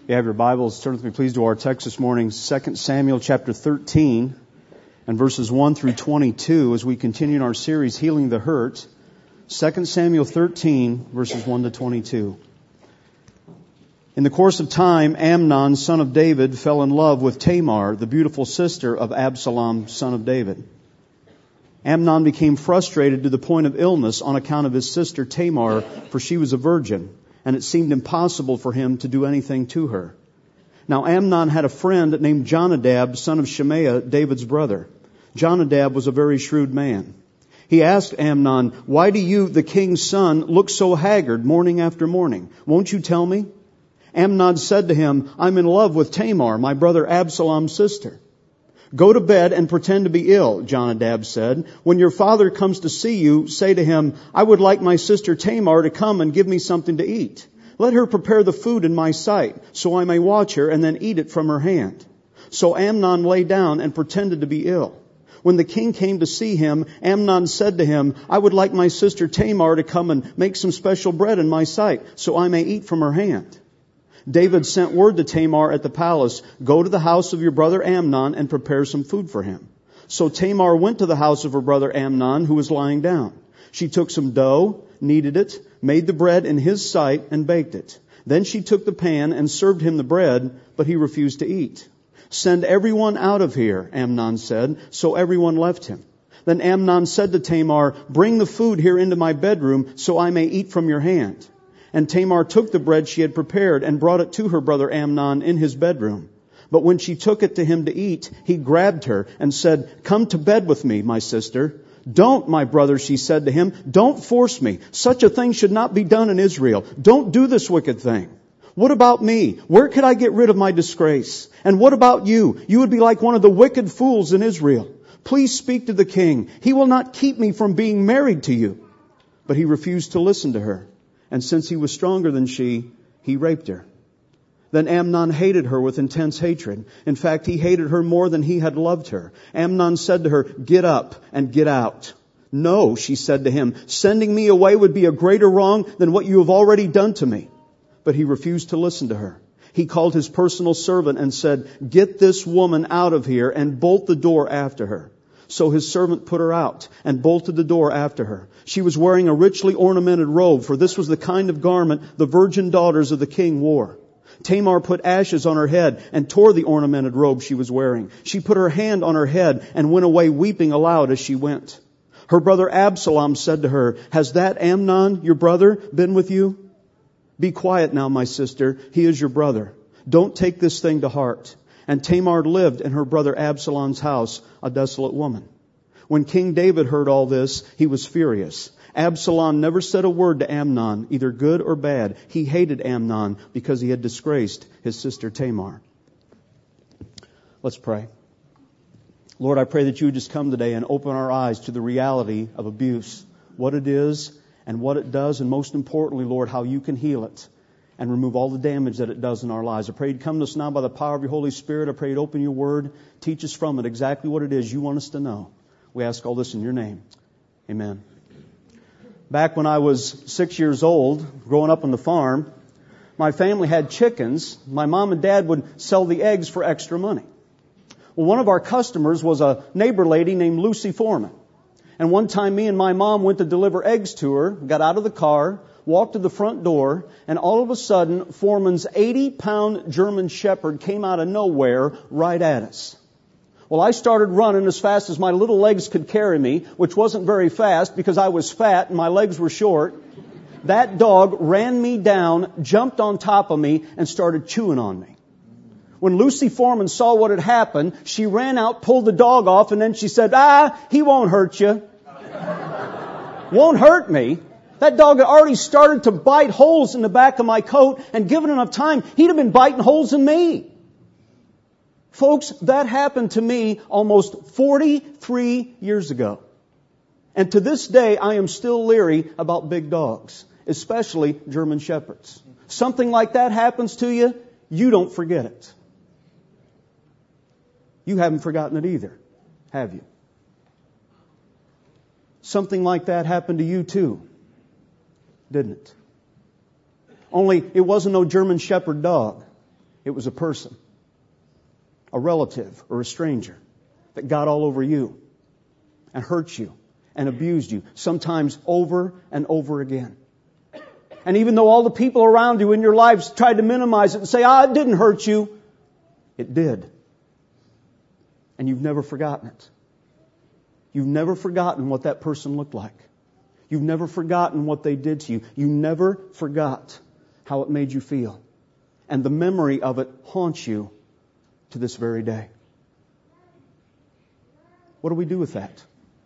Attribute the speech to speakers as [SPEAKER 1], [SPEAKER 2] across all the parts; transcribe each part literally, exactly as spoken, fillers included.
[SPEAKER 1] If you have your Bibles, turn with me please to our text this morning, Second Samuel chapter thirteen and verses one through twenty-two as we continue in our series, Healing the Hurt. Second Samuel thirteen, verses one to twenty-two. In the course of time, Amnon, son of David, fell in love with Tamar, the beautiful sister of Absalom, son of David. Amnon became frustrated to the point of illness on account of his sister Tamar, for she was a virgin, and it seemed impossible for him to do anything to her. Now Amnon had a friend named Jonadab, son of Shemaiah, David's brother. Jonadab was a very shrewd man. He asked Amnon, "Why do you, the king's son, look so haggard morning after morning? Won't you tell me?" Amnon said to him, "I'm in love with Tamar, my brother Absalom's sister." "Go to bed and pretend to be ill," Jonadab said. "When your father comes to see you, say to him, 'I would like my sister Tamar to come and give me something to eat. Let her prepare the food in my sight, so I may watch her and then eat it from her hand.'" So Amnon lay down and pretended to be ill. When the king came to see him, Amnon said to him, "I would like my sister Tamar to come and make some special bread in my sight, so I may eat from her hand." David sent word to Tamar at the palace, "Go to the house of your brother Amnon and prepare some food for him." So Tamar went to the house of her brother Amnon, who was lying down. She took some dough, kneaded it, made the bread in his sight, and baked it. Then she took the pan and served him the bread, but he refused to eat. "Send everyone out of here," Amnon said. So everyone left him. Then Amnon said to Tamar, "Bring the food here into my bedroom, so I may eat from your hand." And Tamar took the bread she had prepared and brought it to her brother Amnon in his bedroom. But when she took it to him to eat, he grabbed her and said, "Come to bed with me, my sister." "Don't, my brother," she said to him. "Don't force me. Such a thing should not be done in Israel. Don't do this wicked thing." "What about me? Where could I get rid of my disgrace? And what about you? You would be like one of the wicked fools in Israel. Please speak to the king. He will not keep me from being married to you." But he refused to listen to her. And since he was stronger than she, he raped her. Then Amnon hated her with intense hatred. In fact, he hated her more than he had loved her. Amnon said to her, "Get up and get out." "No," she said to him, "sending me away would be a greater wrong than what you have already done to me." But he refused to listen to her. He called his personal servant and said, "Get this woman out of here and bolt the door after her." So his servant put her out and bolted the door after her. She was wearing a richly ornamented robe, for this was the kind of garment the virgin daughters of the king wore. Tamar put ashes on her head and tore the ornamented robe she was wearing. She put her hand on her head and went away weeping aloud as she went. Her brother Absalom said to her, "Has that Amnon, your brother, been with you?" "Be quiet now, my sister. He is your brother. Don't take this thing to heart." And Tamar lived in her brother Absalom's house, a desolate woman. When King David heard all this, he was furious. Absalom never said a word to Amnon, either good or bad. He hated Amnon because he had disgraced his sister Tamar. Let's pray. Lord, I pray that you would just come today and open our eyes to the reality of abuse, what it is and what it does, and most importantly, Lord, how you can heal it and remove all the damage that it does in our lives. I pray you'd come to us now by the power of your Holy Spirit. I pray you'd open your word, teach us from it exactly what it is you want us to know. We ask all this in your name. Amen. Back when I was six years old, growing up on the farm, my family had chickens. My mom and dad would sell the eggs for extra money. Well, one of our customers was a neighbor lady named Lucy Foreman. And one time me and my mom went to deliver eggs to her, got out of the car, walked to the front door, and all of a sudden, Foreman's eighty-pound German Shepherd came out of nowhere right at us. Well, I started running as fast as my little legs could carry me, which wasn't very fast because I was fat and my legs were short. That dog ran me down, jumped on top of me, and started chewing on me. When Lucy Foreman saw what had happened, she ran out, pulled the dog off, and then she said, "Ah, he won't hurt you." Won't hurt me? That dog had already started to bite holes in the back of my coat, and given enough time, he'd have been biting holes in me. Folks, that happened to me almost forty-three years ago. And to this day, I am still leery about big dogs, especially German Shepherds. Something like that happens to you, you don't forget it. You haven't forgotten it either, have you? Something like that happened to you too, didn't it? Only it wasn't no German Shepherd dog. It was a person, a relative or a stranger that got all over you and hurt you and abused you, sometimes over and over again. And even though all the people around you in your lives tried to minimize it and say, ah, it didn't hurt you, it did. And you've never forgotten it. You've never forgotten what that person looked like. You've never forgotten what they did to you. You never forgot how it made you feel. And the memory of it haunts you to this very day. What do we do with that?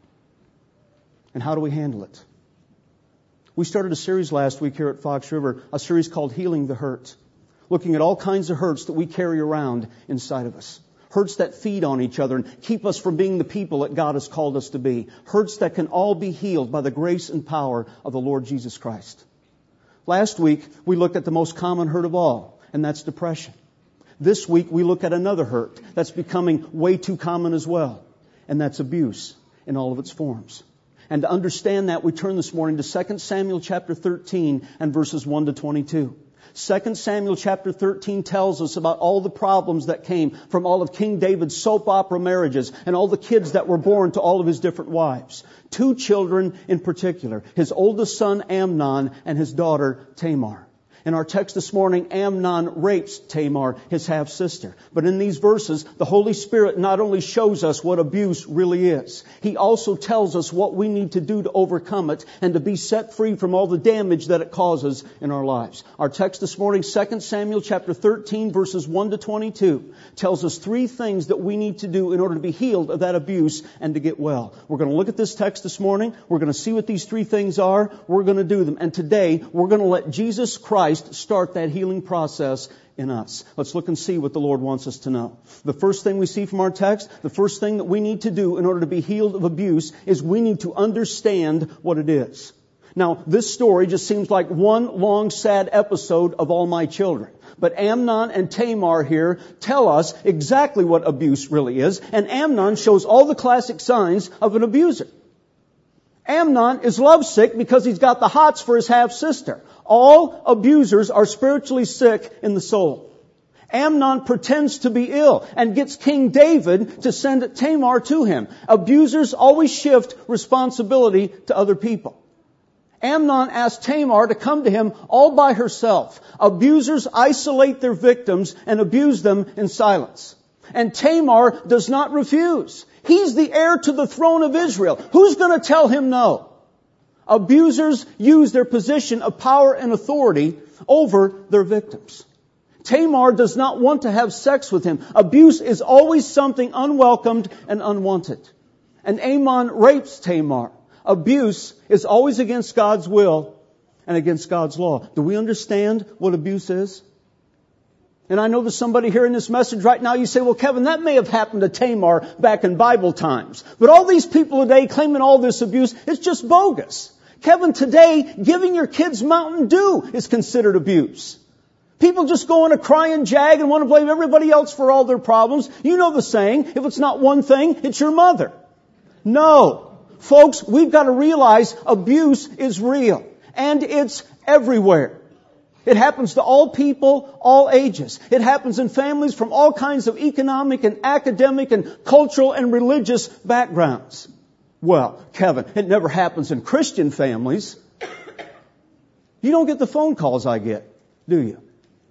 [SPEAKER 1] And how do we handle it? We started a series last week here at Fox River, a series called Healing the Hurt, looking at all kinds of hurts that we carry around inside of us. Hurts that feed on each other and keep us from being the people that God has called us to be. Hurts that can all be healed by the grace and power of the Lord Jesus Christ. Last week, we looked at the most common hurt of all, and that's depression. This week, we look at another hurt that's becoming way too common as well, and that's abuse in all of its forms. And to understand that, we turn this morning to Second Samuel chapter thirteen and verses one to twenty-two. Second Samuel chapter thirteen tells us about all the problems that came from all of King David's soap opera marriages and all the kids that were born to all of his different wives. Two children in particular, his oldest son Amnon and his daughter Tamar. In our text this morning, Amnon rapes Tamar, his half-sister. But in these verses, the Holy Spirit not only shows us what abuse really is, He also tells us what we need to do to overcome it and to be set free from all the damage that it causes in our lives. Our text this morning, Second Samuel chapter thirteen, verses one to twenty-two, tells us three things that we need to do in order to be healed of that abuse and to get well. We're going to look at this text this morning. We're going to see what these three things are. We're going to do them. And today, we're going to let Jesus Christ start that healing process in us. Let's look and see what the Lord wants us to know. The first thing we see from our text, the first thing that we need to do in order to be healed of abuse is we need to understand what it is. Now, this story just seems like one long, sad episode of All My Children. But Amnon and Tamar here tell us exactly what abuse really is, and Amnon shows all the classic signs of an abuser. Amnon is lovesick because he's got the hots for his half-sister. All abusers are spiritually sick in the soul. Amnon pretends to be ill and gets King David to send Tamar to him. Abusers always shift responsibility to other people. Amnon asks Tamar to come to him all by herself. Abusers isolate their victims and abuse them in silence. And Tamar does not refuse. He's the heir to the throne of Israel. Who's going to tell him no? Abusers use their position of power and authority over their victims. Tamar does not want to have sex with him. Abuse is always something unwelcomed and unwanted. And Amnon rapes Tamar. Abuse is always against God's will and against God's law. Do we understand what abuse is? And I know there's somebody hearing this message right now, you say, well, Kevin, that may have happened to Tamar back in Bible times. But all these people today claiming all this abuse, it's just bogus. Kevin, today, giving your kids Mountain Dew is considered abuse. People just go on a crying jag and want to blame everybody else for all their problems. You know the saying, if it's not one thing, it's your mother. No. Folks, we've got to realize abuse is real. And it's everywhere. It happens to all people, all ages. It happens in families from all kinds of economic and academic and cultural and religious backgrounds. Well, Kevin, it never happens in Christian families. You don't get the phone calls I get, do you?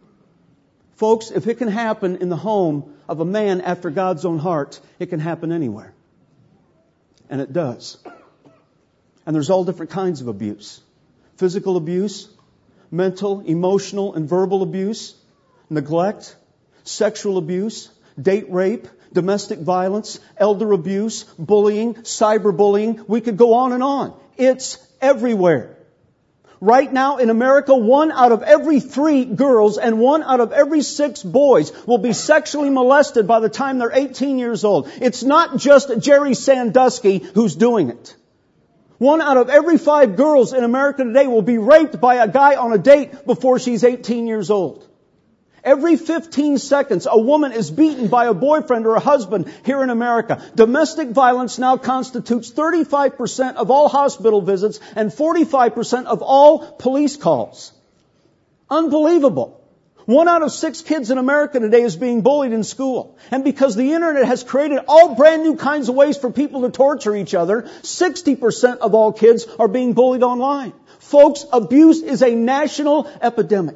[SPEAKER 1] Folks, if it can happen in the home of a man after God's own heart, it can happen anywhere. And it does. And there's all different kinds of abuse. Physical abuse, mental, emotional, and verbal abuse, neglect, sexual abuse, date rape, domestic violence, elder abuse, bullying, cyberbullying. We could go on and on. It's everywhere. Right now in America, one out of every three girls and one out of every six boys will be sexually molested by the time they're eighteen years old. It's not just Jerry Sandusky who's doing it. One out of every five girls in America today will be raped by a guy on a date before she's eighteen years old. Every fifteen seconds, a woman is beaten by a boyfriend or a husband here in America. Domestic violence now constitutes thirty-five percent of all hospital visits and forty-five percent of all police calls. Unbelievable. One out of six kids in America today is being bullied in school. And because the internet has created all brand new kinds of ways for people to torture each other, sixty percent of all kids are being bullied online. Folks, abuse is a national epidemic.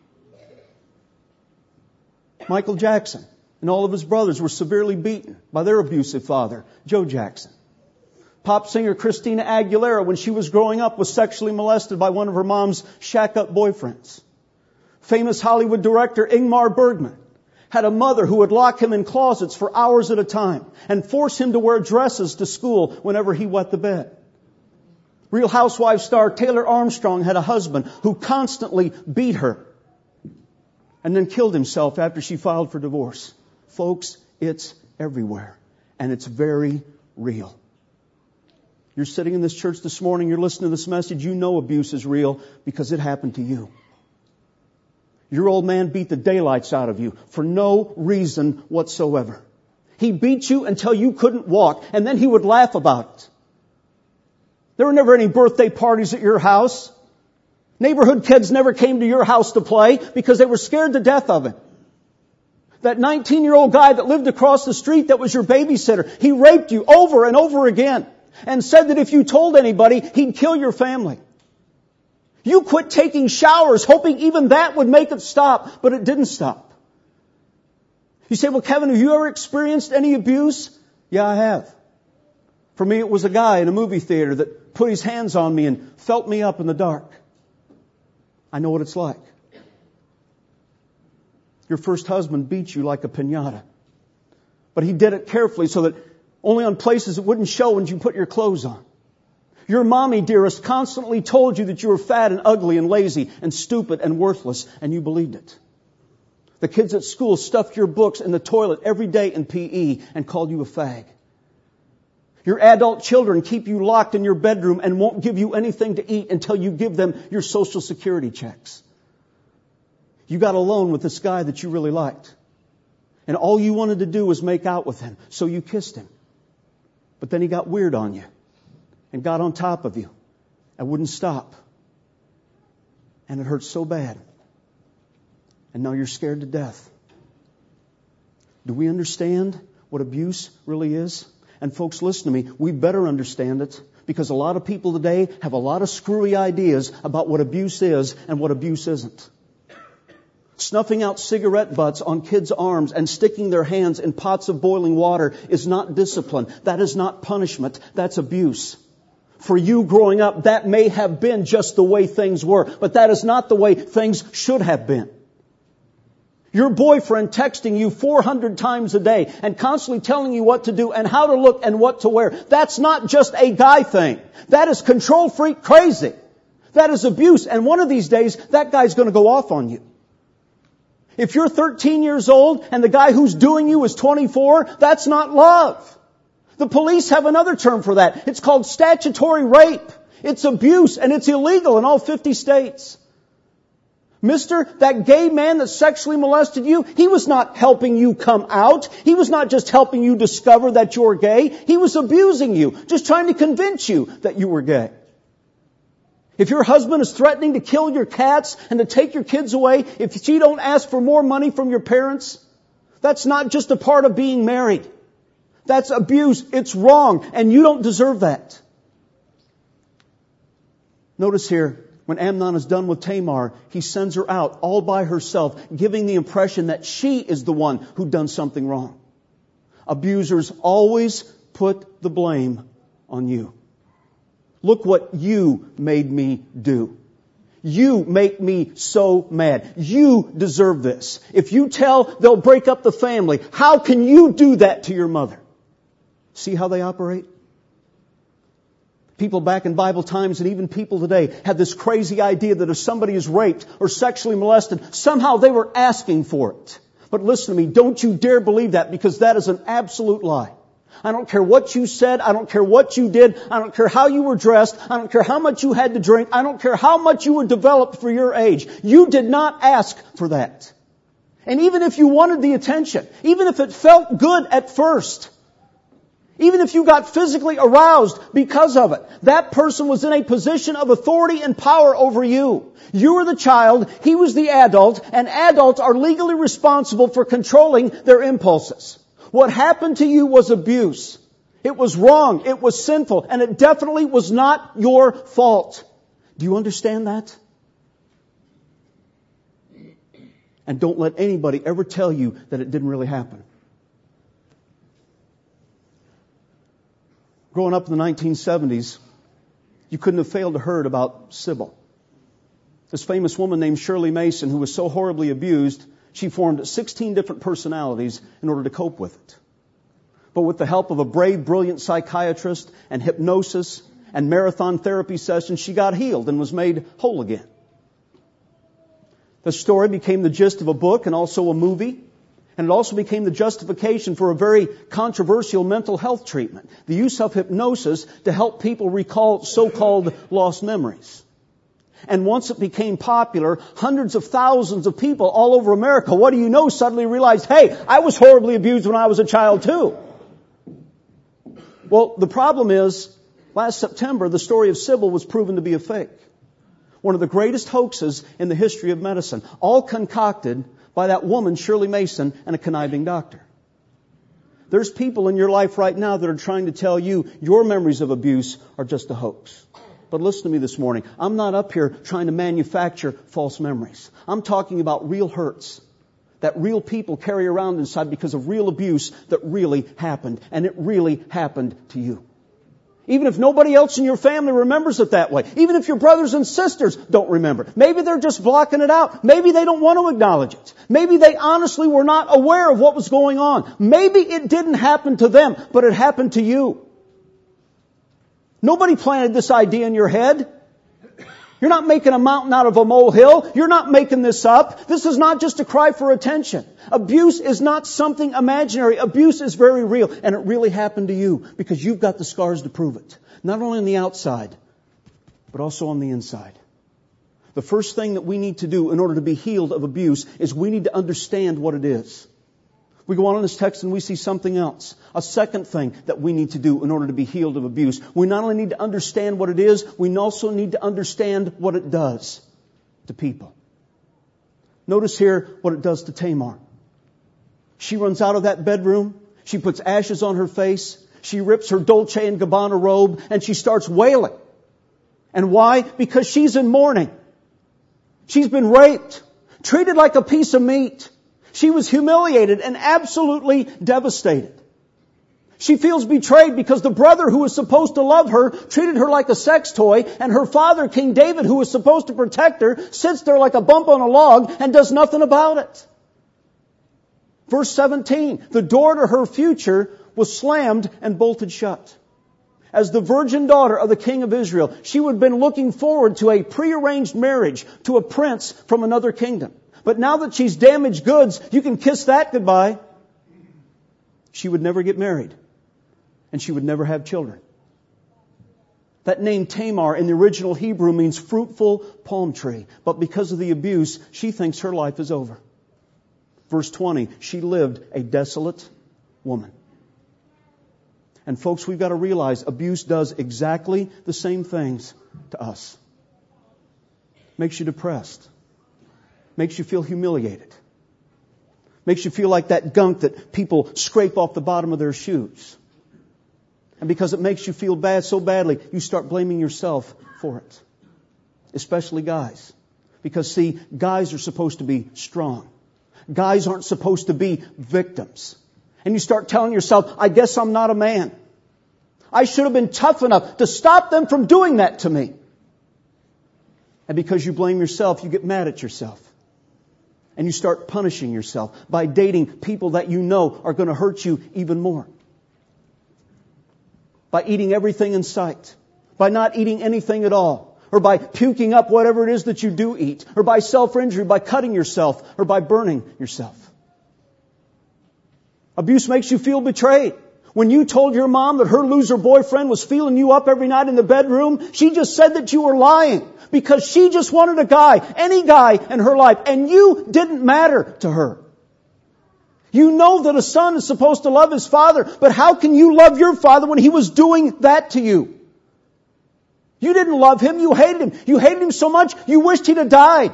[SPEAKER 1] Michael Jackson and all of his brothers were severely beaten by their abusive father, Joe Jackson. Pop singer Christina Aguilera, when she was growing up, was sexually molested by one of her mom's shack-up boyfriends. Famous Hollywood director Ingmar Bergman had a mother who would lock him in closets for hours at a time and force him to wear dresses to school whenever he wet the bed. Real Housewives star Taylor Armstrong had a husband who constantly beat her and then killed himself after she filed for divorce. Folks, it's everywhere, and it's very real. You're sitting in this church this morning, you're listening to this message, you know abuse is real because it happened to you. Your old man beat the daylights out of you for no reason whatsoever. He beat you until you couldn't walk, and then he would laugh about it. There were never any birthday parties at your house. Neighborhood kids never came to your house to play because they were scared to death of him. That nineteen-year-old guy that lived across the street that was your babysitter, he raped you over and over again and said that if you told anybody, he'd kill your family. You quit taking showers hoping even that would make it stop, but it didn't stop. You say, well, Kevin, have you ever experienced any abuse? Yeah, I have. For me, it was a guy in a movie theater that put his hands on me and felt me up in the dark. I know what it's like. Your first husband beat you like a piñata. But he did it carefully so that only on places it wouldn't show when you put your clothes on. Your mommy, dearest, constantly told you that you were fat and ugly and lazy and stupid and worthless, and you believed it. The kids at school stuffed your books in the toilet every day in P E and called you a fag. Your adult children keep you locked in your bedroom and won't give you anything to eat until you give them your Social Security checks. You got alone with this guy that you really liked. And all you wanted to do was make out with him, so you kissed him. But then he got weird on you and got on top of you and wouldn't stop. And it hurt so bad. And now you're scared to death. Do we understand what abuse really is? And folks, listen to me, we better understand it because a lot of people today have a lot of screwy ideas about what abuse is and what abuse isn't. Snuffing out cigarette butts on kids' arms and sticking their hands in pots of boiling water is not discipline. That is not punishment. That's abuse. For you growing up, that may have been just the way things were, but that is not the way things should have been. Your boyfriend texting you four hundred times a day and constantly telling you what to do and how to look and what to wear. That's not just a guy thing. That is control freak crazy. That is abuse. And one of these days, that guy's going to go off on you. If you're thirteen years old and the guy who's doing you is twenty-four, that's not love. The police have another term for that. It's called statutory rape. It's abuse and it's illegal in all fifty states. Mister, that gay man that sexually molested you, he was not helping you come out. He was not just helping you discover that you're gay. He was abusing you, just trying to convince you that you were gay. If your husband is threatening to kill your cats and to take your kids away, if you don't ask for more money from your parents, that's not just a part of being married. That's abuse. It's wrong, and you don't deserve that. Notice here, when Amnon is done with Tamar, he sends her out all by herself, giving the impression that she is the one who'd done something wrong. Abusers always put the blame on you. Look what you made me do. You make me so mad. You deserve this. If you tell, they'll break up the family. How can you do that to your mother? See how they operate? People back in Bible times and even people today had this crazy idea that if somebody is raped or sexually molested, somehow they were asking for it. But listen to me, don't you dare believe that because that is an absolute lie. I don't care what you said. I don't care what you did. I don't care how you were dressed. I don't care how much you had to drink. I don't care how much you were developed for your age. You did not ask for that. And even if you wanted the attention, even if it felt good at first,
[SPEAKER 2] Even if you got physically aroused because of it, that person was in a position of authority and power over you. You were the child, he was the adult, and adults are legally responsible for controlling their impulses. What happened to you was abuse. It was wrong, it was sinful, and it definitely was not your fault. Do you understand that? And don't let anybody ever tell you that it didn't really happen. Growing up in the nineteen seventies, you couldn't have failed to heard about Sybil. This famous woman named Shirley Mason, who was so horribly abused, she formed sixteen different personalities in order to cope with it. But with the help of a brave, brilliant psychiatrist and hypnosis and marathon therapy sessions, she got healed and was made whole again. The story became the gist of a book and also a movie. And it also became the justification for a very controversial mental health treatment, the use of hypnosis to help people recall so-called lost memories. And once it became popular, hundreds of thousands of people all over America, what do you know, suddenly realized, hey, I was horribly abused when I was a child too. Well, the problem is, last September, the story of Sybil was proven to be a fake. One of the greatest hoaxes in the history of medicine, all concocted by that woman, Shirley Mason, and a conniving doctor. There's people in your life right now that are trying to tell you your memories of abuse are just a hoax. But listen to me this morning. I'm not up here trying to manufacture false memories. I'm talking about real hurts that real people carry around inside because of real abuse that really happened. And it really happened to you. Even if nobody else in your family remembers it that way. Even if your brothers and sisters don't remember. Maybe they're just blocking it out. Maybe they don't want to acknowledge it. Maybe they honestly were not aware of what was going on. Maybe it didn't happen to them, but it happened to you. Nobody planted this idea in your head. You're not making a mountain out of a molehill. You're not making this up. This is not just a cry for attention. Abuse is not something imaginary. Abuse is very real. And it really happened to you because you've got the scars to prove it. Not only on the outside, but also on the inside. The first thing that we need to do in order to be healed of abuse is we need to understand what it is. We go on in this text and we see something else. A second thing that we need to do in order to be healed of abuse. We not only need to understand what it is, we also need to understand what it does to people. Notice here what it does to Tamar. She runs out of that bedroom. She puts ashes on her face. She rips her Dolce and Gabbana robe and she starts wailing. And why? Because she's in mourning. She's been raped, treated like a piece of meat. She was humiliated and absolutely devastated. She feels betrayed because the brother who was supposed to love her treated her like a sex toy, and her father, King David, who was supposed to protect her, sits there like a bump on a log and does nothing about it. Verse seventeen, the door to her future was slammed and bolted shut. As the virgin daughter of the king of Israel, she would have been looking forward to a prearranged marriage to a prince from another kingdom. But now that she's damaged goods, you can kiss that goodbye. She would never get married. And she would never have children. That name Tamar in the original Hebrew means fruitful palm tree. But because of the abuse, she thinks her life is over. Verse twenty, she lived a desolate woman. And folks, we've got to realize abuse does exactly the same things to us. Makes you depressed. Makes you feel humiliated. Makes you feel like that gunk that people scrape off the bottom of their shoes. And because it makes you feel bad so badly, you start blaming yourself for it. Especially guys. Because see, guys are supposed to be strong. Guys aren't supposed to be victims. And you start telling yourself, I guess I'm not a man. I should have been tough enough to stop them from doing that to me. And because you blame yourself, you get mad at yourself. And you start punishing yourself by dating people that you know are going to hurt you even more. By eating everything in sight. By not eating anything at all. Or by puking up whatever it is that you do eat. Or by self-injury, by cutting yourself. Or by burning yourself. Abuse makes you feel betrayed. When you told your mom that her loser boyfriend was feeling you up every night in the bedroom, she just said that you were lying. Because she just wanted a guy, any guy in her life, and you didn't matter to her. You know that a son is supposed to love his father, but how can you love your father when he was doing that to you? You didn't love him, you hated him. You hated him so much, you wished he'd have died.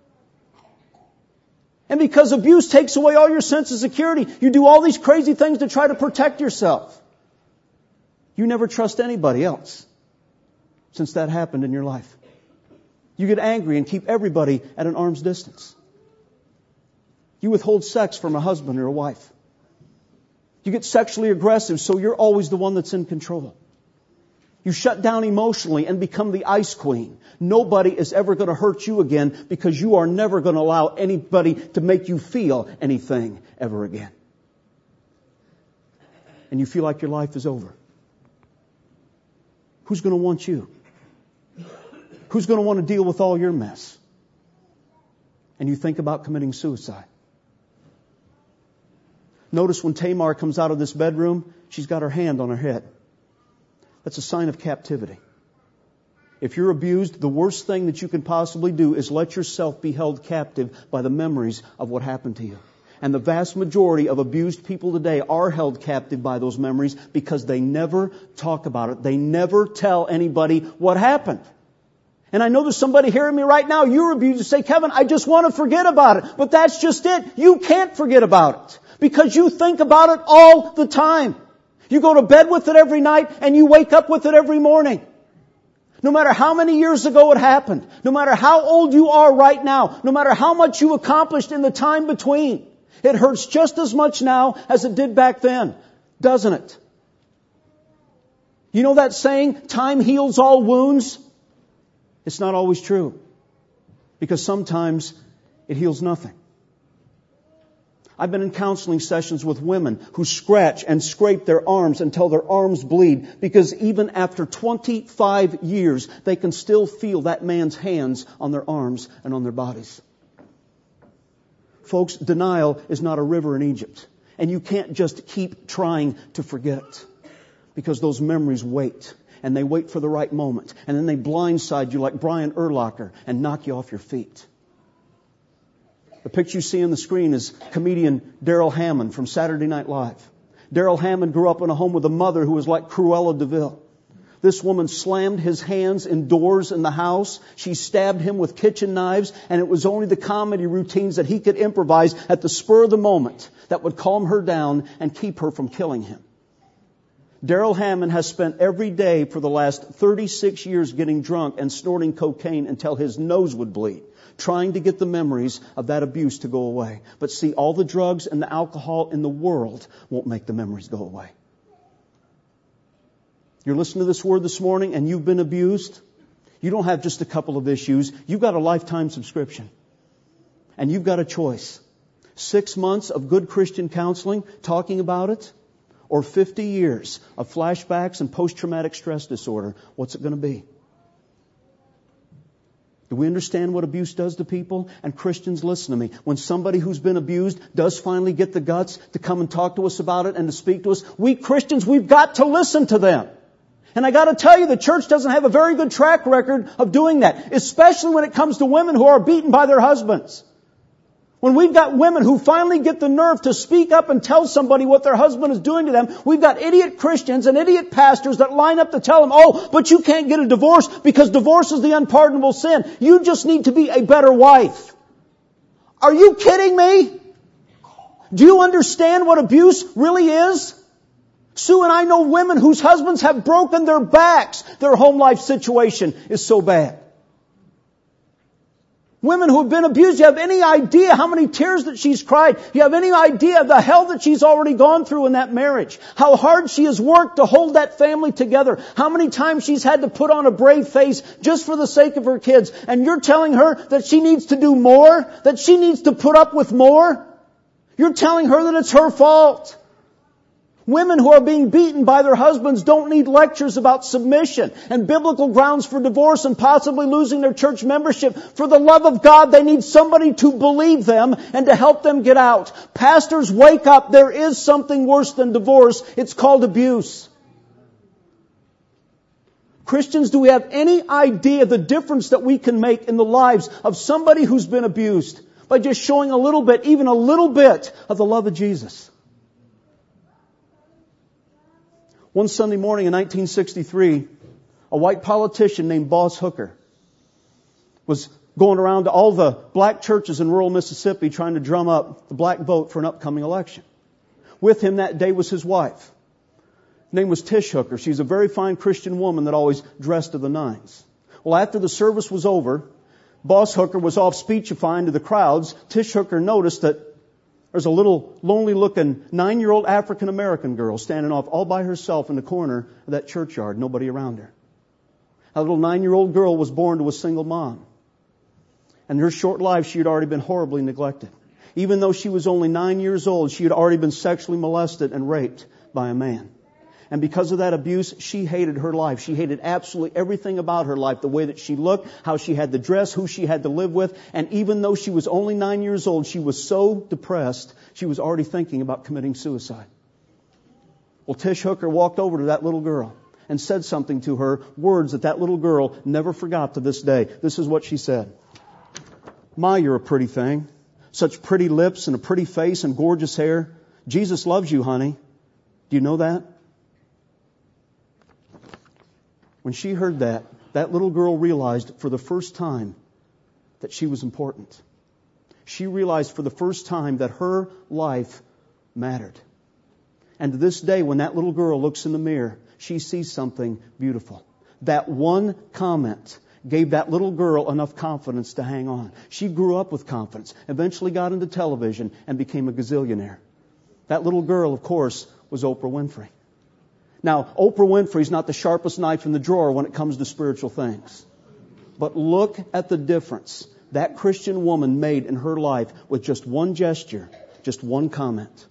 [SPEAKER 2] And because abuse takes away all your sense of security, you do all these crazy things to try to protect yourself. You never trust anybody else since that happened in your life. You get angry and keep everybody at an arm's distance. You withhold sex from a husband or a wife. You get sexually aggressive, so you're always the one that's in control. You shut down emotionally and become the ice queen. Nobody is ever going to hurt you again because you are never going to allow anybody to make you feel anything ever again. And you feel like your life is over. Who's going to want you? Who's going to want to deal with all your mess? And you think about committing suicide. Notice when Tamar comes out of this bedroom, she's got her hand on her head. That's a sign of captivity. If you're abused, the worst thing that you can possibly do is let yourself be held captive by the memories of what happened to you. And the vast majority of abused people today are held captive by those memories because they never talk about it. They never tell anybody what happened. And I know there's somebody hearing me right now. You're abused. You say, Kevin, I just want to forget about it. But that's just it. You can't forget about it because you think about it all the time. You go to bed with it every night and you wake up with it every morning. No matter how many years ago it happened, no matter how old you are right now, no matter how much you accomplished in the time between, it hurts just as much now as it did back then, doesn't it? You know that saying, time heals all wounds? It's not always true, because sometimes it heals nothing. I've been in counseling sessions with women who scratch and scrape their arms until their arms bleed because even after twenty-five years, they can still feel that man's hands on their arms and on their bodies. Folks, denial is not a river in Egypt. And you can't just keep trying to forget because those memories wait. And they wait for the right moment. And then they blindside you like Brian Urlacher and knock you off your feet. The picture you see on the screen is comedian Darrell Hammond from Saturday Night Live. Darrell Hammond grew up in a home with a mother who was like Cruella de Vil. This woman slammed his hands in doors in the house. She stabbed him with kitchen knives, and it was only the comedy routines that he could improvise at the spur of the moment that would calm her down and keep her from killing him. Darrell Hammond has spent every day for the last thirty-six years getting drunk and snorting cocaine until his nose would bleed, trying to get the memories of that abuse to go away. But see, all the drugs and the alcohol in the world won't make the memories go away. You're listening to this word this morning and you've been abused. You don't have just a couple of issues. You've got a lifetime subscription. And you've got a choice. Six months of good Christian counseling, talking about it, or fifty years of flashbacks and post-traumatic stress disorder. What's it going to be? Do we understand what abuse does to people? And Christians, listen to me. When somebody who's been abused does finally get the guts to come and talk to us about it and to speak to us, we Christians, we've got to listen to them. And I got to tell you, the church doesn't have a very good track record of doing that, especially when it comes to women who are beaten by their husbands. When we've got women who finally get the nerve to speak up and tell somebody what their husband is doing to them, we've got idiot Christians and idiot pastors that line up to tell them, oh, but you can't get a divorce because divorce is the unpardonable sin. You just need to be a better wife. Are you kidding me? Do you understand what abuse really is? Sue and I know women whose husbands have broken their backs. Their home life situation is so bad. Women who have been abused, you have any idea how many tears that she's cried? You have any idea of the hell that she's already gone through in that marriage? How hard she has worked to hold that family together? How many times she's had to put on a brave face just for the sake of her kids? And you're telling her that she needs to do more? That she needs to put up with more? You're telling her that it's her fault. Women who are being beaten by their husbands don't need lectures about submission and biblical grounds for divorce and possibly losing their church membership. For the love of God, they need somebody to believe them and to help them get out. Pastors, wake up. There is something worse than divorce. It's called abuse. Christians, do we have any idea the difference that we can make in the lives of somebody who's been abused? by just showing a little bit, even a little bit of the love of Jesus. One Sunday morning in nineteen sixty-three, a white politician named Boss Hooker was going around to all the black churches in rural Mississippi trying to drum up the black vote for an upcoming election. With him that day was his wife. Her name was Tish Hooker. She's a very fine Christian woman that always dressed to the nines. Well, after the service was over, Boss Hooker was off speechifying to the crowds. Tish Hooker noticed that there's a little lonely-looking nine-year-old African-American girl standing off all by herself in the corner of that churchyard, nobody around her. That little nine-year-old girl was born to a single mom. And in her short life, she had already been horribly neglected. Even though she was only nine years old, she had already been sexually molested and raped by a man. And because of that abuse, she hated her life. She hated absolutely everything about her life. The way that she looked, how she had to dress, who she had to live with. And even though she was only nine years old, she was so depressed, she was already thinking about committing suicide. Well, Tish Hooker walked over to that little girl and said something to her, words that that little girl never forgot to this day. This is what she said. "Ma, you're a pretty thing. Such pretty lips and a pretty face and gorgeous hair. Jesus loves you, honey. Do you know that?" When she heard that, that little girl realized for the first time that she was important. She realized for the first time that her life mattered. And to this day, when that little girl looks in the mirror, she sees something beautiful. That one comment gave that little girl enough confidence to hang on. She grew up with confidence, eventually got into television, and became a gazillionaire. That little girl, of course, was Oprah Winfrey. Now, Oprah Winfrey's not the sharpest knife in the drawer when it comes to spiritual things. But look at the difference that Christian woman made in her life with just one gesture, just one comment.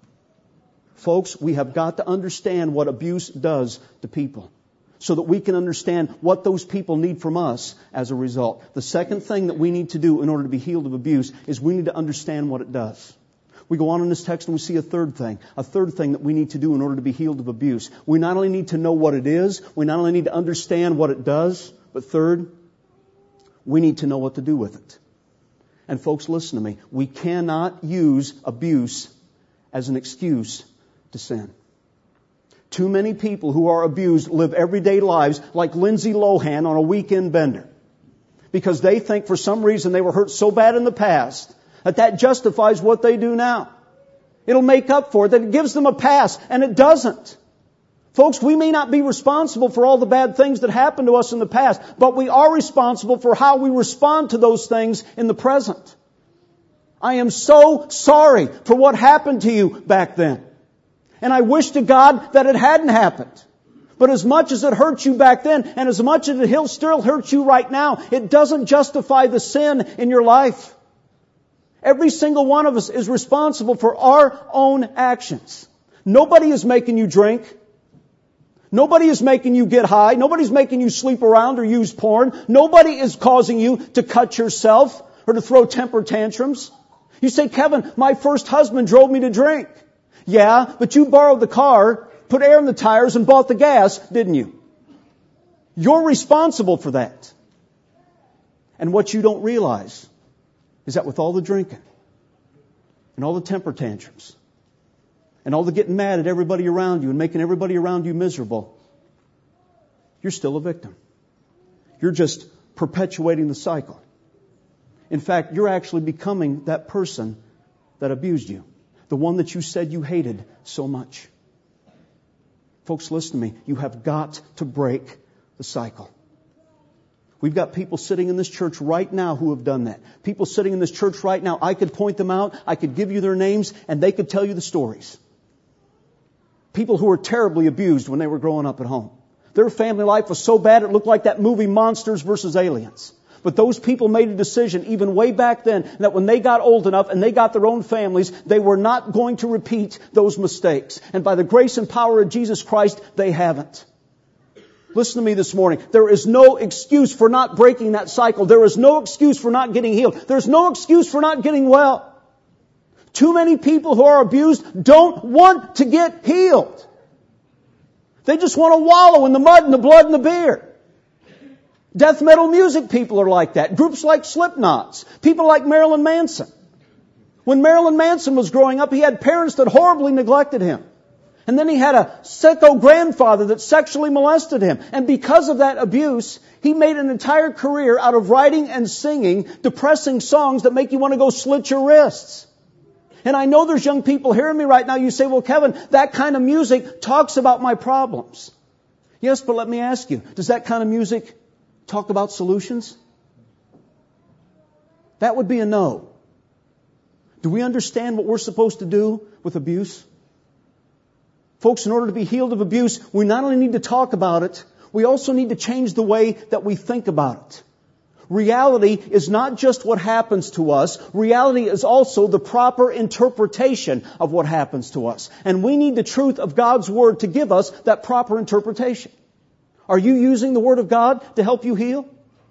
[SPEAKER 2] Folks, we have got to understand what abuse does to people, so that we can understand what those people need from us as a result. The second thing that we need to do in order to be healed of abuse is we need to understand what it does. We go on in this text and we see a third thing. A third thing that we need to do in order to be healed of abuse. We not only need to know what it is, we not only need to understand what it does, but third, we need to know what to do with it. And folks, listen to me. We cannot use abuse as an excuse to sin. Too many people who are abused live everyday lives like Lindsay Lohan on a weekend bender, because they think for some reason they were hurt so bad in the past that that justifies what they do now. It'll make up for it, that it gives them a pass, and it doesn't. Folks, we may not be responsible for all the bad things that happened to us in the past, but we are responsible for how we respond to those things in the present. I am so sorry for what happened to you back then. And I wish to God that it hadn't happened. But as much as it hurt you back then, and as much as it still hurts you right now, it doesn't justify the sin in your life. Every single one of us is responsible for our own actions. Nobody is making you drink. Nobody is making you get high. Nobody's making you sleep around or use porn. Nobody is causing you to cut yourself or to throw temper tantrums. You say, "Kevin, my first husband drove me to drink." Yeah, but you borrowed the car, put air in the tires, and bought the gas, didn't you? You're responsible for that. And what you don't realize is that with all the drinking and all the temper tantrums and all the getting mad at everybody around you and making everybody around you miserable, you're still a victim. You're just perpetuating the cycle. In fact, you're actually becoming that person that abused you. The one that you said you hated so much. Folks, listen to me. You have got to break the cycle. We've got people sitting in this church right now who have done that. People sitting in this church right now, I could point them out, I could give you their names, and they could tell you the stories. People who were terribly abused when they were growing up at home. Their family life was so bad it looked like that movie Monsters versus Aliens. But those people made a decision even way back then that when they got old enough and they got their own families, they were not going to repeat those mistakes. And by the grace and power of Jesus Christ, they haven't. Listen to me this morning. There is no excuse for not breaking that cycle. There is no excuse for not getting healed. There's no excuse for not getting well. Too many people who are abused don't want to get healed. They just want to wallow in the mud and the blood and the beer. Death metal music people are like that. Groups like Slipknots. People like Marilyn Manson. When Marilyn Manson was growing up, he had parents that horribly neglected him. And then he had a sicko grandfather that sexually molested him. And because of that abuse, he made an entire career out of writing and singing depressing songs that make you want to go slit your wrists. And I know there's young people hearing me right now. You say, well, Kevin, that kind of music talks about my problems. Yes, but let me ask you, does that kind of music talk about solutions? That would be a no. Do we understand what we're supposed to do with abuse? Folks, in order to be healed of abuse, we not only need to talk about it, we also need to change the way that we think about it. Reality is not just what happens to us. Reality is also the proper interpretation of what happens to us. And we need the truth of God's Word to give us that proper interpretation. Are you using the Word of God to help you heal?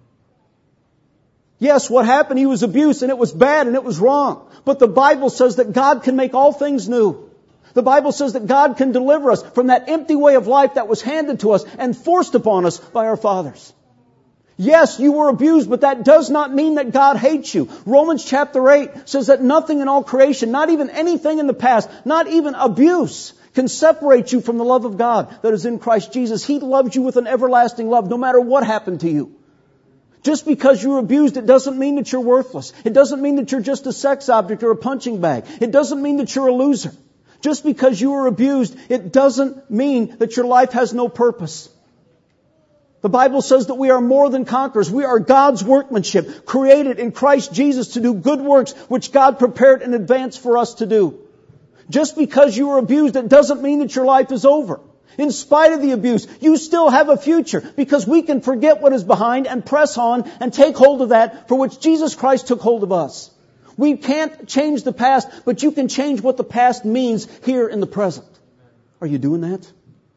[SPEAKER 2] Yes, what happened, he was abused and it was bad and it was wrong. But the Bible says that God can make all things new. The Bible says that God can deliver us from that empty way of life that was handed to us and forced upon us by our fathers. Yes, you were abused, but that does not mean that God hates you. Romans chapter eight says that nothing in all creation, not even anything in the past, not even abuse, can separate you from the love of God that is in Christ Jesus. He loves you with an everlasting love no matter what happened to you. Just because you're abused, it doesn't mean that you're worthless. It doesn't mean that you're just a sex object or a punching bag. It doesn't mean that you're a loser. Just because you were abused, it doesn't mean that your life has no purpose. The Bible says that we are more than conquerors. We are God's workmanship, created in Christ Jesus to do good works which God prepared in advance for us to do. Just because you were abused, it doesn't mean that your life is over. In spite of the abuse, you still have a future because we can forget what is behind and press on and take hold of that for which Jesus Christ took hold of us. We can't change the past, but you can change what the past means here in the present. Are you doing that?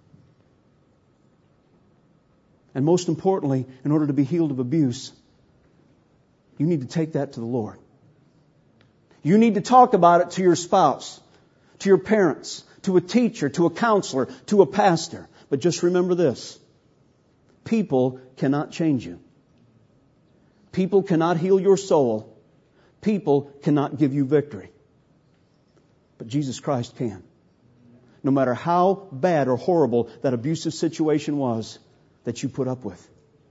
[SPEAKER 2] And most importantly, in order to be healed of abuse, you need to take that to the Lord. You need to talk about it to your spouse, to your parents, to a teacher, to a counselor, to a pastor. But just remember this. People cannot change you. People cannot heal your soul. People cannot give you victory. But Jesus Christ can. No matter how bad or horrible that abusive situation was that you put up with.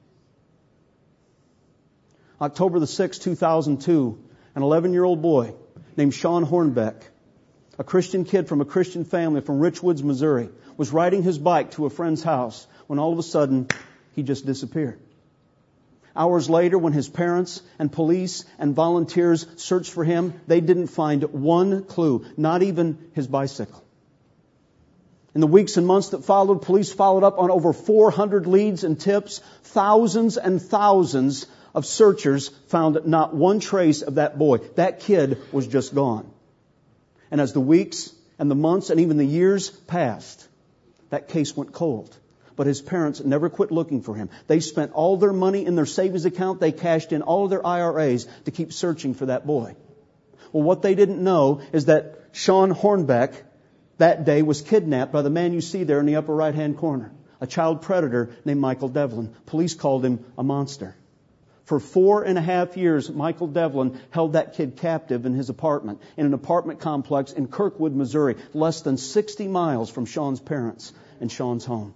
[SPEAKER 2] October the sixth, two thousand two, an eleven-year-old boy named Sean Hornbeck, a Christian kid from a Christian family from Rich Woods, Missouri, was riding his bike to a friend's house when all of a sudden he just disappeared. Hours later, when his parents and police and volunteers searched for him, they didn't find one clue, not even his bicycle. In the weeks and months that followed, police followed up on over four hundred leads and tips. Thousands and thousands of searchers found not one trace of that boy. That kid was just gone. And as the weeks and the months and even the years passed, that case went cold. But his parents never quit looking for him. They spent all their money in their savings account. They cashed in all of their I R As to keep searching for that boy. Well, what they didn't know is that Sean Hornbeck that day was kidnapped by the man you see there in the upper right-hand corner, a child predator named Michael Devlin. Police called him a monster. For four and a half years, Michael Devlin held that kid captive in his apartment, in an apartment complex in Kirkwood, Missouri, less than sixty miles from Sean's parents and Sean's home.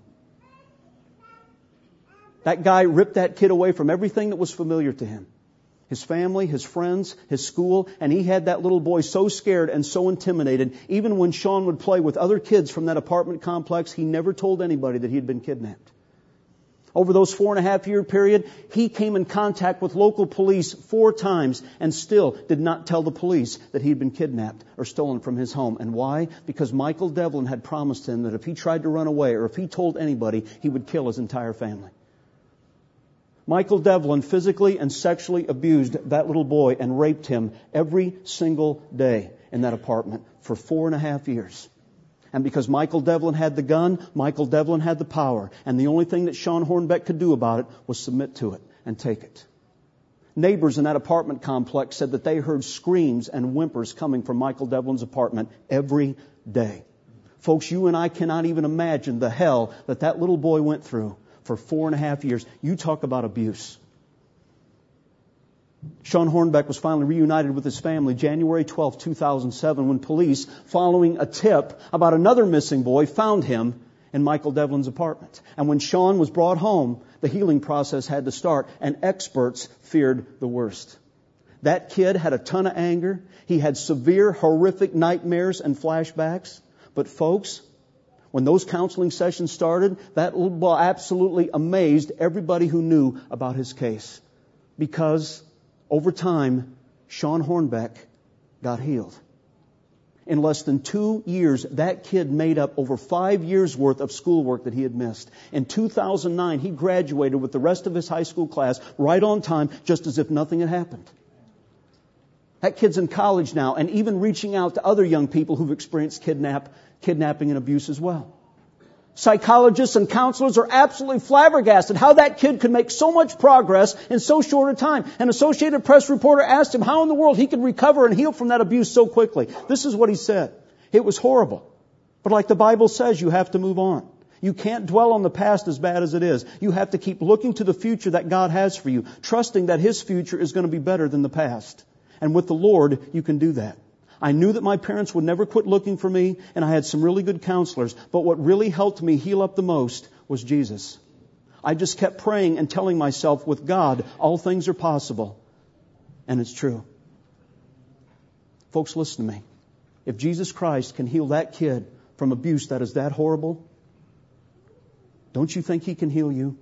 [SPEAKER 2] That guy ripped that kid away from everything that was familiar to him. His family, his friends, his school, and he had that little boy so scared and so intimidated, even when Sean would play with other kids from that apartment complex, he never told anybody that he had been kidnapped. Over those four and a half year period, he came in contact with local police four times and still did not tell the police that he had been kidnapped or stolen from his home. And why? Because Michael Devlin had promised him that if he tried to run away or if he told anybody, he would kill his entire family. Michael Devlin physically and sexually abused that little boy and raped him every single day in that apartment for four and a half years. And because Michael Devlin had the gun, Michael Devlin had the power. And the only thing that Sean Hornbeck could do about it was submit to it and take it. Neighbors in that apartment complex said that they heard screams and whimpers coming from Michael Devlin's apartment every day. Folks, you and I cannot even imagine the hell that that little boy went through for four and a half years. You talk about abuse. Sean Hornbeck was finally reunited with his family January twelfth, two thousand seven, when police, following a tip about another missing boy, found him in Michael Devlin's apartment. And when Sean was brought home, the healing process had to start, and experts feared the worst. That kid had a ton of anger. He had severe, horrific nightmares and flashbacks. But folks, when those counseling sessions started, that little boy absolutely amazed everybody who knew about his case. Because over time, Sean Hornbeck got healed. In less than two years, that kid made up over five years' worth of schoolwork that he had missed. In two thousand nine, he graduated with the rest of his high school class right on time, just as if nothing had happened. That kid's in college now, and even reaching out to other young people who've experienced kidnap, kidnapping and abuse as well. Psychologists and counselors are absolutely flabbergasted how that kid could make so much progress in so short a time. An Associated Press reporter asked him how in the world he could recover and heal from that abuse so quickly. This is what he said. It was horrible. But like the Bible says, you have to move on. You can't dwell on the past as bad as it is. You have to keep looking to the future that God has for you, trusting that His future is going to be better than the past. And with the Lord, you can do that. I knew that my parents would never quit looking for me, and I had some really good counselors. But what really helped me heal up the most was Jesus. I just kept praying and telling myself, with God, all things are possible. And it's true. Folks, listen to me. If Jesus Christ can heal that kid from abuse that is that horrible, don't you think He can heal you?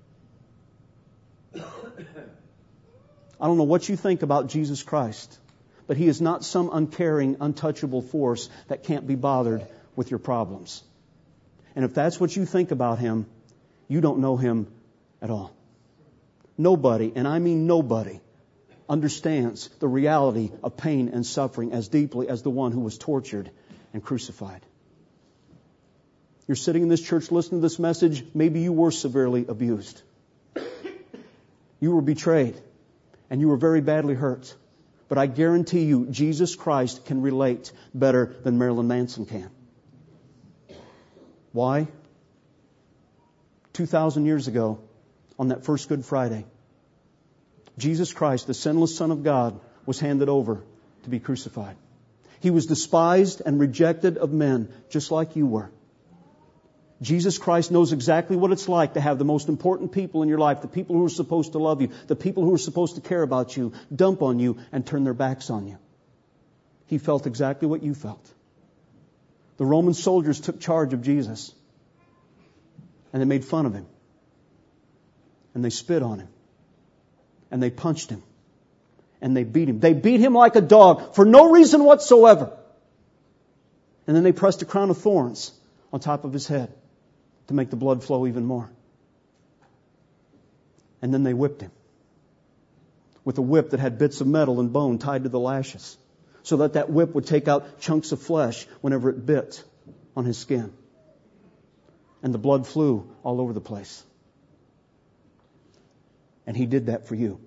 [SPEAKER 2] I don't know what you think about Jesus Christ, but He is not some uncaring, untouchable force that can't be bothered with your problems. And if that's what you think about Him, you don't know Him at all. Nobody, and I mean nobody, understands the reality of pain and suffering as deeply as the one who was tortured and crucified. You're sitting in this church listening to this message. Maybe you were severely abused. You were betrayed. And you were very badly hurt. But I guarantee you, Jesus Christ can relate better than Marilyn Manson can. Why? Two thousand years ago, on that first Good Friday, Jesus Christ, the sinless Son of God, was handed over to be crucified. He was despised and rejected of men, just like you were. Jesus Christ knows exactly what it's like to have the most important people in your life, the people who are supposed to love you, the people who are supposed to care about you, dump on you and turn their backs on you. He felt exactly what you felt. The Roman soldiers took charge of Jesus, and they made fun of Him, and they spit on Him, and they punched Him, and they beat Him. They beat Him like a dog for no reason whatsoever. And then they pressed a crown of thorns on top of His head to make the blood flow even more. And then they whipped Him with a whip that had bits of metal and bone tied to the lashes, so that that whip would take out chunks of flesh whenever it bit on His skin. And the blood flew all over the place. And He did that for you.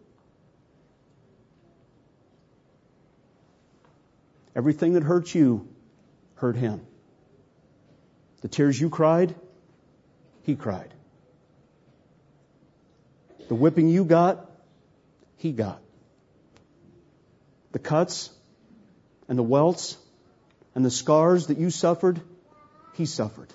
[SPEAKER 2] Everything that hurt you hurt Him. The tears you cried, He cried. The whipping you got, He got. The cuts and the welts and the scars that you suffered, He suffered.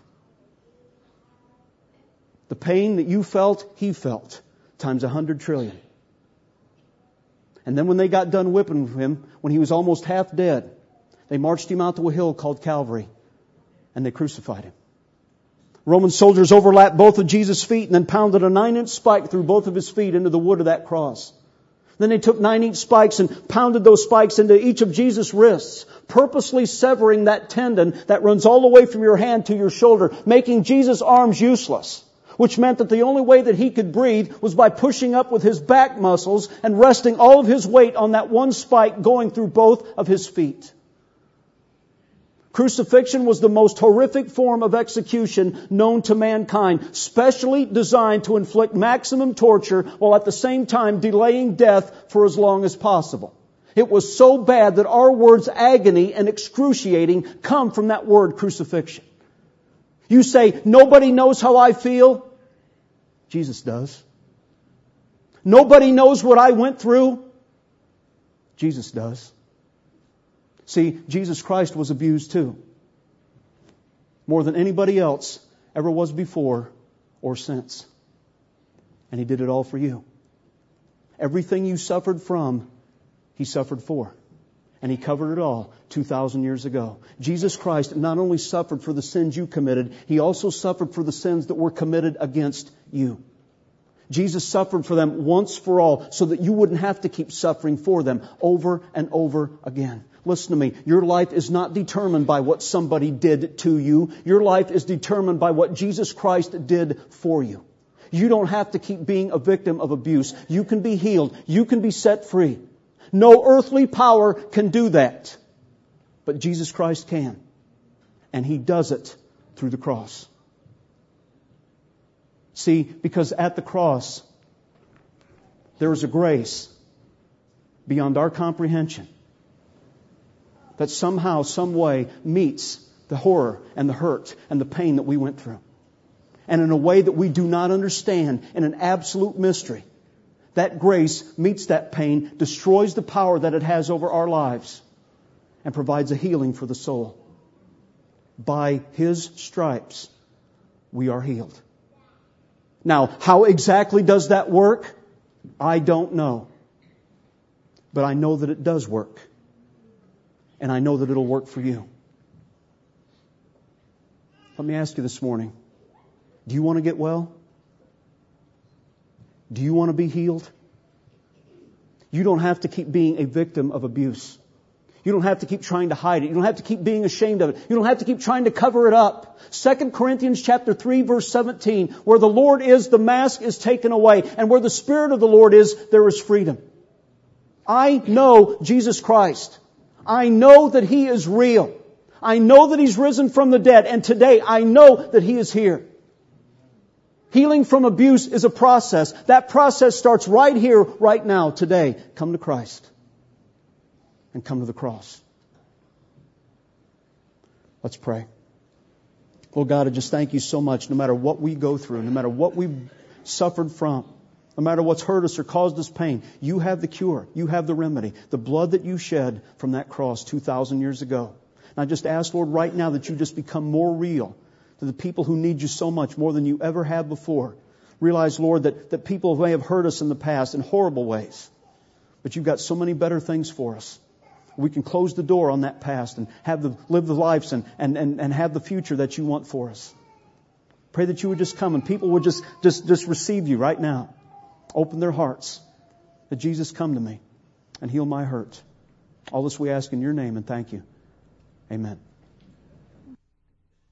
[SPEAKER 2] The pain that you felt, He felt, times a hundred trillion. And then when they got done whipping Him, when He was almost half dead, they marched Him out to a hill called Calvary, and they crucified Him. Roman soldiers overlapped both of Jesus' feet and then pounded a nine-inch spike through both of His feet into the wood of that cross. Then they took nine-inch spikes and pounded those spikes into each of Jesus' wrists, purposely severing that tendon that runs all the way from your hand to your shoulder, making Jesus' arms useless, which meant that the only way that He could breathe was by pushing up with His back muscles and resting all of His weight on that one spike going through both of His feet. Crucifixion was the most horrific form of execution known to mankind, specially designed to inflict maximum torture while at the same time delaying death for as long as possible. It was so bad that our words agony and excruciating come from that word crucifixion. You say, nobody knows how I feel? Jesus does. Nobody knows what I went through. Jesus does. See, Jesus Christ was abused too. More than anybody else ever was before or since. And He did it all for you. Everything you suffered from, He suffered for. And He covered it all two thousand years ago. Jesus Christ not only suffered for the sins you committed, He also suffered for the sins that were committed against you. Jesus suffered for them once for all so that you wouldn't have to keep suffering for them over and over again. Listen to me. Your life is not determined by what somebody did to you. Your life is determined by what Jesus Christ did for you. You don't have to keep being a victim of abuse. You can be healed. You can be set free. No earthly power can do that. But Jesus Christ can. And He does it through the cross. See, because at the cross, there is a grace beyond our comprehension that somehow, some way meets the horror and the hurt and the pain that we went through. And in a way that we do not understand, in an absolute mystery, that grace meets that pain, destroys the power that it has over our lives, and provides a healing for the soul. By His stripes, we are healed. Now, how exactly does that work? I don't know. But I know that it does work. And I know that it'll work for you. Let me ask you this morning. Do you want to get well? Do you want to be healed? You don't have to keep being a victim of abuse. You don't have to keep trying to hide it. You don't have to keep being ashamed of it. You don't have to keep trying to cover it up. Second Corinthians chapter three verse seventeen, where the Lord is, the mask is taken away. And where the Spirit of the Lord is, there is freedom. I know Jesus Christ. I know that He is real. I know that He's risen from the dead. And today I know that He is here. Healing from abuse is a process. That process starts right here, right now, today. Come to Christ. And come to the cross. Let's pray. Lord God, I just thank You so much. No matter what we go through, no matter what we've suffered from, no matter what's hurt us or caused us pain, You have the cure. You have the remedy. The blood that You shed from that cross two thousand years ago. And I just ask, Lord, right now that You just become more real to the people who need You so much, more than You ever have before. Realize, Lord, that, that people may have hurt us in the past in horrible ways. But You've got so many better things for us. We can close the door on that past and have the, live the lives and, and, and, and have the future that You want for us. Pray that You would just come and people would just, just, just receive You right now. Open their hearts. That Jesus, come to me and heal my hurt. All this we ask in Your name and thank You. Amen.